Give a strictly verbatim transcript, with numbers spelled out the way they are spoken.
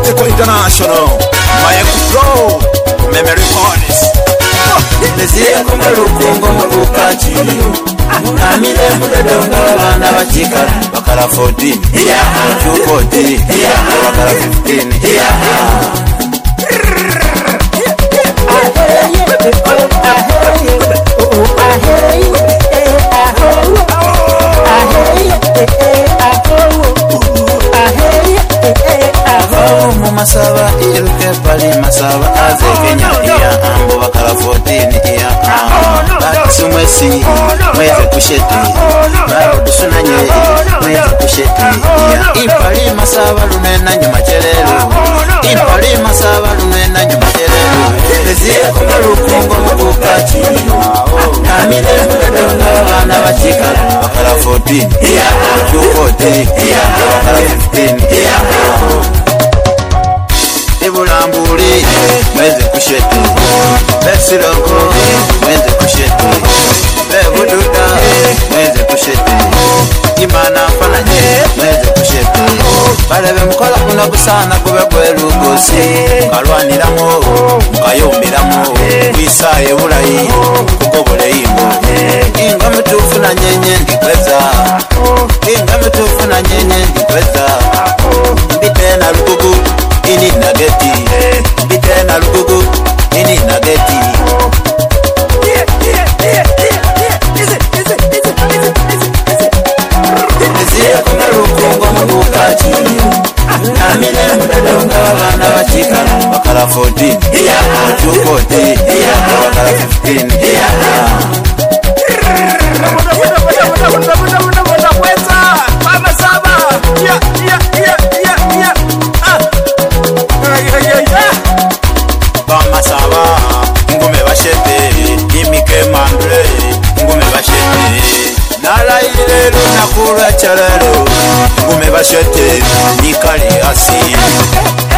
Eco International, Mayeku Flow, Memory Corners. Lesia kuma lukungo mubukachi Amile mudedonga wana wachika Bakara fourteen, two fourteen, Bakara fifteen. Masaba iruke pali masaba aze Kenya iya ambo bakara fourteen iya Batisumwesi mweze kusheti Baro dusunanye mweze kusheti iya Impali masaba lunena nyuma cherero Impali masaba lunena nyuma cherero Lesia kuma lukungo mubukachi Amile mudedonga wana wachika Bakara fourteen, two fourteen, Bakara fifteen. Ibulambuli mweze kusheti Besiloko mweze kusheti Bebududa mweze kusheti Imana fananye mweze kusheti Balebe mkola kuna kusana kube kwelu gosi Kalwaniramo, mkayumbiramo Kwisaye ulayi, kukobole imbo Inga mtufu na nyenye ndikweza Inga mtufu na nyenye ndikweza Mbite na lugugu ini nageti Mbite na lugugu ini nageti Lesia kuna lukungo mubukachi Amile mudedonga wana wachika Bakara fourteen, two fourteen, Bakara fifteen. Bamasaba, ngume bashete, imike mandre, ngume bashete. Nala ilero nakura charero, ngume bashete, nikali asi.